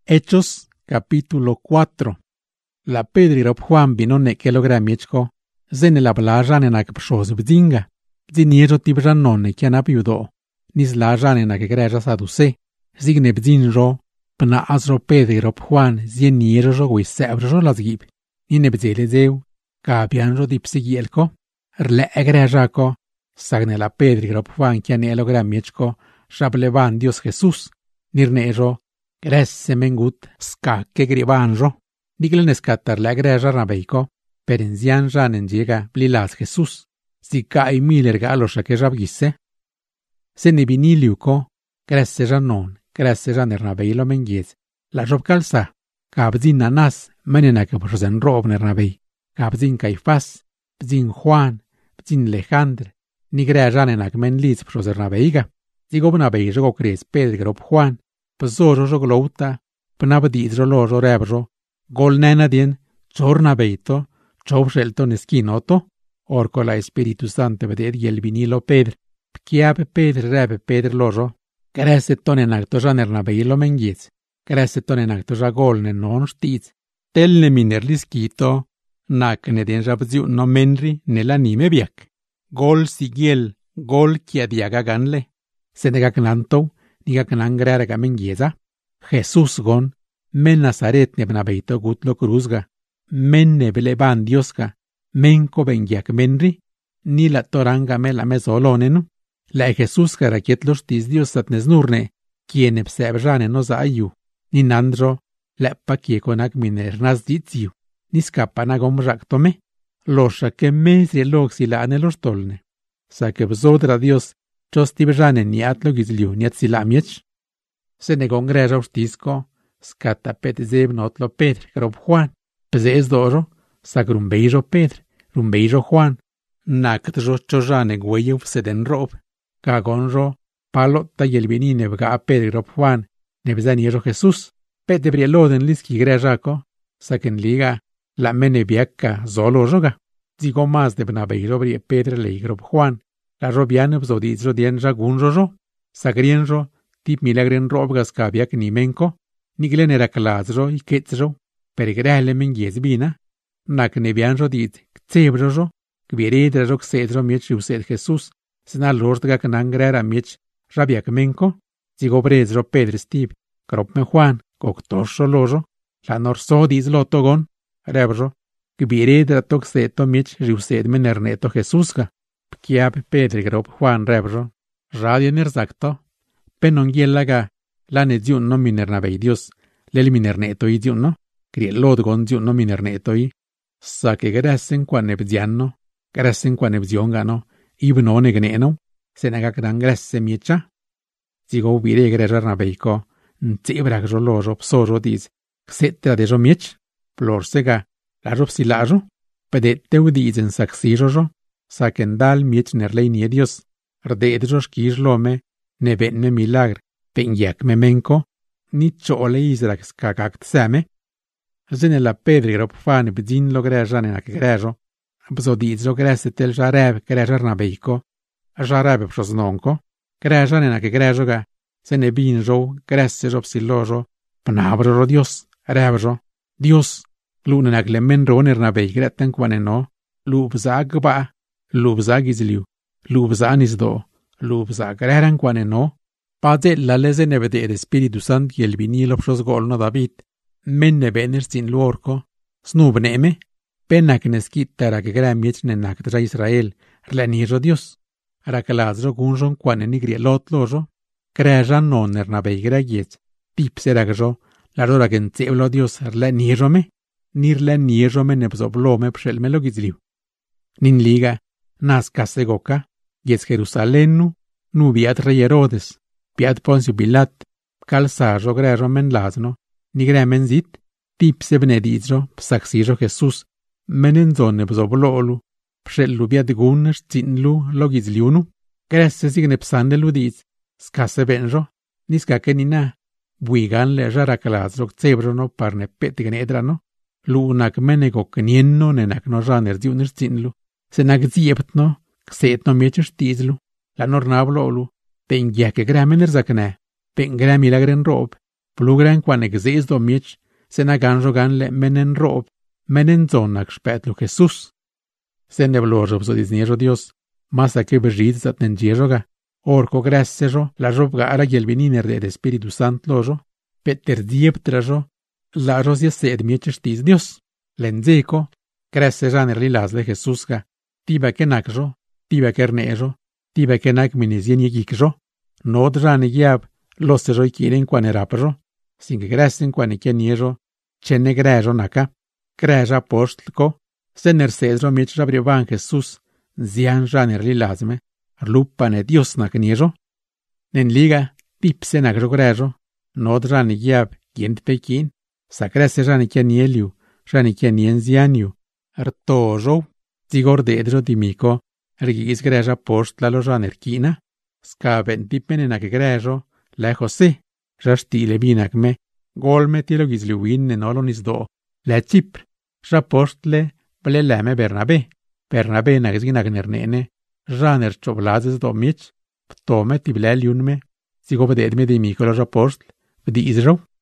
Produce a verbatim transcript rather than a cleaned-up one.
Hechos capítulo cuatro. La Pedri rob Juan vino ne kilogram miechko, zene la blajane na kpshoz bdinga, bdiniejo tibran nonne kiana piudo, nis la jane na kegreja saduse, zigne bdinjo, pna azro Pedri rob Juan zieniejo jo wisebro lazgib, nine bdzele zeu, kabianjo dipsigielko, rle egrejako, sagne la Pedri rob Juan kiane elogram miechko, shablevan Dios Jesús, nirnejo, gresse mengut ska ke gribanjo, niglen escatar la greja rabeiko, perenzian janen llega blilas Jesús, si kai miller galos a que rabgisse. Se ne viniliuko, gresse janon, gresse janer rabeilo mengiez, la rob calza, kabzin nanas, menena que prosen rob nernabei, kabzin Caifás, bzin Juan, bzin Alejandr, ni greja janen akmen liz prosen rabeiga, zigobnabei jogo cres Pedro rob Juan, Pazoro joglouta, pnabdidro lojo rebro, gol nena dien, chorna beito, chobshelto neskinoto, orco la Espíritu Santo veded y el vinilo Pedr, pkiabe Pedr rebe Pedr lojo, grese tonen acto janerna beilo mengiz, grese tonen acto jagol ne non stiz, telne miner liskito, nak ne dien jabziu no menri ne la nime biak, gol sigiel, gol kiadiaga ganle, senegak nanto, niga kanangrera mengieza, Jesús gon, men Nazaret nebnabeito gutlo cruzga, men nebleban Diosga, men kobengiak menri, ni la toranga me la mesolonenu, la Jesús karakiet los tis Dios atnesnurne, quien ebsebjane nos ayu, ni nandro, la pakiekonak miner nasdiziu, ni skapanagom raktome, losha que mesri loxilane los tolne, sa que bzodra Dios, Chostibjane ni atlo gizliu ni atzilamiech. Se negon greja ustisco, scata pet zeb notlo Pedr, grob Juan, pzez doro, sagrum beijo Pedr, rum beijo Juan, nakt jo chojane gueyev seden rob, cagonjo, palo ta yelvini nebga a Pedr grob Juan, nebzaniero Jesús, pet de brieloden liski grejako, saken liga, la mene biakka zolo joga, zigo mas de bnabeiro brie Pedr le grob Juan, la robiane bzodizro dien jagunjojo, sagrienjo, tip milagren robgas kabiak ni menko, niglen era kalazro i ketzro, perigrele mengiez bina, nak nebianjo dit, ktsebrojo, kbieredro ksedro miech used Jesús, sena lortga kanangrera miech rabiak menko, zigobrezro Pedr stib, kropme Juan, koktorsho lojo, la norso diz lotogon, rebro, kbieredra tokseto miech used menerneto Jesúsga, Pkiab Pedri grob Juan rebro, radio nerzakto, penongielaga, la neziun no minernabei Dios, lel minerneto i diun no, crielod gon diun no minerneto i, sa que grasen quan ebzianno, grasen quan ebziongano, ibno negneno, senagakdan grasse miecha, zigo ubire grejar nabeiko, ntsibrak jo lojo psojo diz, ksetra de jo miech, plorsega, la jo psilajo, pedete udizen saksijojo, Sakendal miech nerlei nie Dios, rdedros kislome, ne venne milagr, pengiak memenko, ni chole izrak skakakt same. Zene la Pedri grob fan bzin lo grejane na grejo, bzodizro gresetel jareb grejar na beiko, jareb psosnonko, grejane na grejoga, sene binjo, gresejo psilojo, pnabro Dios, rebjo, Dios, luna glemenro na beigretten quaneno, lubzagba, Lubza gizliu, lubza nisdo, lubza greran quaneno, pade la leze nevede ed Espíritu Sant y el vinilo pros golno David, men nebener sin luorco, snubneme, penak neskitara que gran miech nenaktra Israel, rleniro Dios, rakalazro gunjon quaneni grielot lojo, crejan non ernabei gregiet, tipseragjo, la rora genzeblo Dios rlenirome, nirlenirome nebzoblome pshelmelo gizliu. Nin liga, Nasca segoca, yes Jerusalenu, nubiat rey Herodes, piat Poncio Pilat, calzajo grejo men lasno, nigremen zit, tipse benedizro, psaxijo Jesús, menenzone bzoblolu, pshellu biat gunnes zinlu logizliunu, gresse signe psandelu diz, skase benjo, niska kenina, buigan le jarakalazro cebrono parne petigenedrano, lunak menego kenienno nenak no janer diuner zinlu, Senak zieptno, ksetno miechers tizlu, la nornablolu, pengiake gramener zakne, pengre milagren rob, Plugran quan exees do miech, sen agan rogan le menen rob, menen zonak spetlu Jesus. Sen neblojo bzodizniejo Dios, mas a que berrid zat nenjejoga, orco grassejo, la robga ara gelbeniner de Espíritu Santo lojo, peter dieptrajo, la rosia sed miechestis Dios. Lenzeko, grassejan erli las de Jesusga, tiba que nakjo, tiba que ernejo, tiba que nak minizien yegikjo, no dran yab, los sejo quieren quan erapjo, sin que grassen quan ikieniejo, chene grajo naka, graja postlko, sener sedro miech rabrioban Jesús, zian jan erli lazme, lupane Dios nakniejo, nen liga, tipse nakjo grajo, no dran yab, yent pekin, sakrese jan ikienieliu, jan ikienien zianiu, artojo, zigor dedro dimiko, ergis graja postlalo jan erkina, skaben tipen enak grajo, la José, rastile binakme, golme tilo gizliwin nenolonis do, la Chipre, rapostle, ble lame Bernabé, Bernabé nagizginak nernene, raner choblazes do mich, ptome tibleliunme, zigobededme dimiko la rapostl, vdi izro.